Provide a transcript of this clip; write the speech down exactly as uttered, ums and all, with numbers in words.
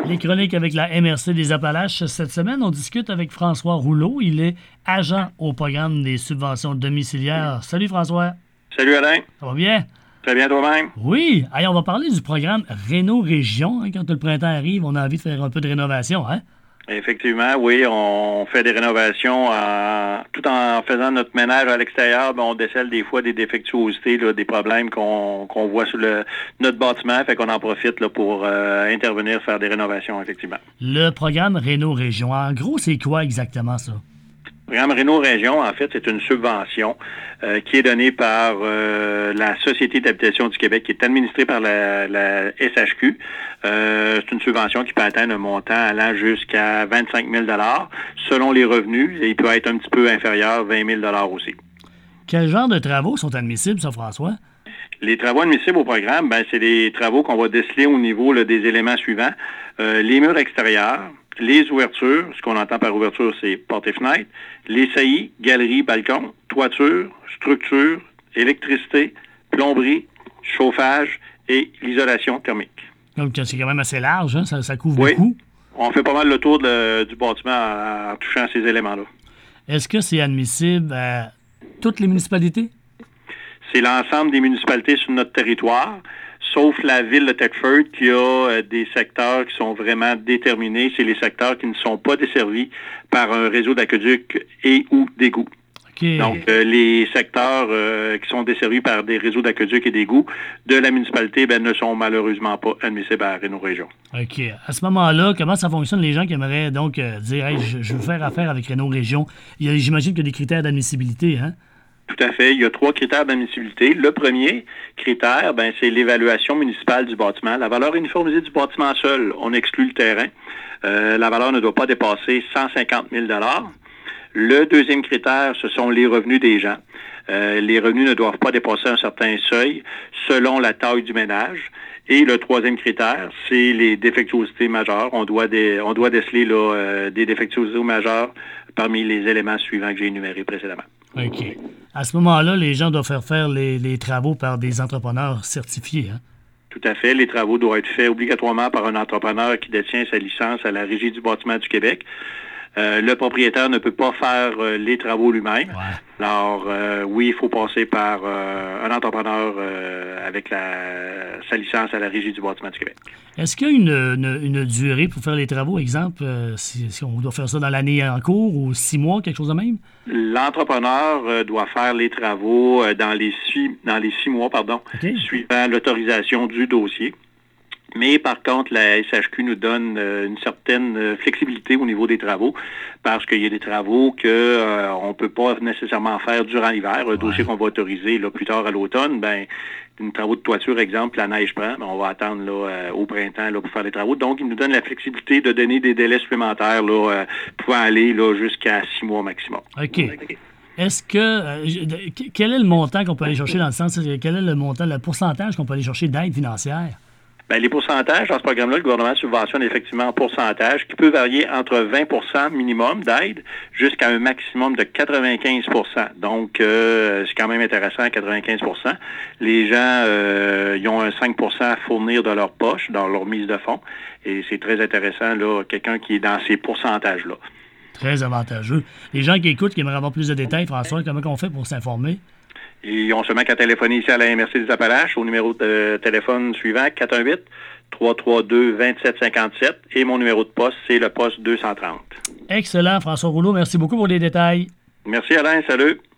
Les chroniques avec la M R C des Appalaches. Cette semaine, on discute avec François Rouleau. Il est agent au programme des subventions domiciliaires. Salut François. Salut Alain. Ça va bien? Très bien toi-même? Oui. Allez, on va parler du programme Réno-Région. Hein, quand le printemps arrive, on a envie de faire un peu de rénovation, hein? Effectivement, oui, on fait des rénovations en, tout en faisant notre ménage à l'extérieur. Ben, on décèle des fois des défectuosités, là, des problèmes qu'on qu'on voit sur le, notre bâtiment. Fait qu'on en profite là, pour euh, intervenir, faire des rénovations, effectivement. Le programme Réno-Région, en gros, c'est quoi exactement ça? Le programme Réno-Région, en fait, c'est une subvention euh, qui est donnée par euh, la Société d'habitation du Québec, qui est administrée par la, la S H Q. Euh, c'est une subvention qui peut atteindre un montant allant jusqu'à vingt-cinq mille dollars selon les revenus, et il peut être un petit peu inférieur, vingt mille dollars aussi. Quel genre de travaux sont admissibles, ça, François? Les travaux admissibles au programme, ben, c'est des travaux qu'on va déceler au niveau là, des éléments suivants. Euh, les murs extérieurs, les ouvertures, ce qu'on entend par ouverture, c'est portes et fenêtres, les saillies, galeries, balcons, toiture, structure, électricité, plomberie, chauffage et l'isolation thermique. Donc, c'est quand même assez large, hein? ça, ça couvre Oui. beaucoup. On fait pas mal le tour de, du bâtiment en, en touchant ces éléments-là. Est-ce que c'est admissible à toutes les municipalités? C'est l'ensemble des municipalités sur notre territoire, sauf la ville de Thetford qui a euh, des secteurs qui sont vraiment déterminés. C'est les secteurs qui ne sont pas desservis par un réseau d'aqueduc et ou d'égouts. Okay. Donc, euh, les secteurs euh, qui sont desservis par des réseaux d'aqueduc et d'égouts de la municipalité ben, ne sont malheureusement pas admissibles à Réno-Région. OK. À ce moment-là, comment ça fonctionne, les gens qui aimeraient donc euh, dire hey, je, je veux faire affaire avec Réno-Région? J'imagine qu'il y a des critères d'admissibilité, hein? Tout à fait. Il y a trois critères d'admissibilité. Le premier critère, ben, c'est l'évaluation municipale du bâtiment. La valeur uniformisée du bâtiment seul, on exclut le terrain. Euh, la valeur ne doit pas dépasser cent cinquante mille dollars. Le deuxième critère, ce sont les revenus des gens. Euh, les revenus ne doivent pas dépasser un certain seuil selon la taille du ménage. Et le troisième critère, c'est les défectuosités majeures. On doit, dé, on doit déceler là, euh, des défectuosités majeures parmi les éléments suivants que j'ai énumérés précédemment. OK. À ce moment-là, les gens doivent faire faire les, les travaux par des entrepreneurs certifiés, hein? Tout à fait. Les travaux doivent être faits obligatoirement par un entrepreneur qui détient sa licence à la Régie du bâtiment du Québec. Euh, le propriétaire ne peut pas faire euh, les travaux lui-même. Ouais. Alors, euh, oui, il faut passer par euh, un entrepreneur euh, avec la, sa licence à la Régie du bâtiment du Québec. Est-ce qu'il y a une, une, une durée pour faire les travaux? Exemple, euh, si, si on doit faire ça dans l'année en cours ou six mois, quelque chose de même? L'entrepreneur euh, doit faire les travaux euh, dans les six, dans les six mois, pardon, Okay. suivant l'autorisation du dossier. Mais par contre, la S H Q nous donne euh, une certaine euh, flexibilité au niveau des travaux, parce qu'il y a des travaux que euh, on peut pas nécessairement faire durant l'hiver. Un Ouais. dossier qu'on va autoriser là, plus tard à l'automne, ben une travaux de toiture, exemple, la neige prend, ben, on va attendre là, euh, au printemps là, pour faire les travaux. Donc, il nous donne la flexibilité de donner des délais supplémentaires là, euh, pouvant aller là, jusqu'à six mois maximum. OK. Est-ce que... euh, quel est le montant qu'on peut aller chercher dans le sens... Quel est le montant, le pourcentage qu'on peut aller chercher d'aide financière? Bien, les pourcentages, dans ce programme-là, le gouvernement subventionne effectivement en pourcentage qui peut varier entre vingt pour cent minimum d'aide jusqu'à un maximum de quatre-vingt-quinze pour cent. Donc, euh, c'est quand même intéressant, quatre-vingt-quinze pour cent. Les gens, euh, ils ont un cinq pour cent à fournir de leur poche, dans leur mise de fonds. Et c'est très intéressant, là, quelqu'un qui est dans ces pourcentages-là. Très avantageux. Les gens qui écoutent, qui aimeraient avoir plus de détails, François, comment on fait pour s'informer? Ils ont seulement qu'à téléphoner ici à la M R C des Appalaches au numéro de téléphone suivant, quatre un huit, trois trois deux, deux sept cinq sept. Et mon numéro de poste, c'est le poste deux cent trente. Excellent, François Rouleau. Merci beaucoup pour les détails. Merci Alain, salut.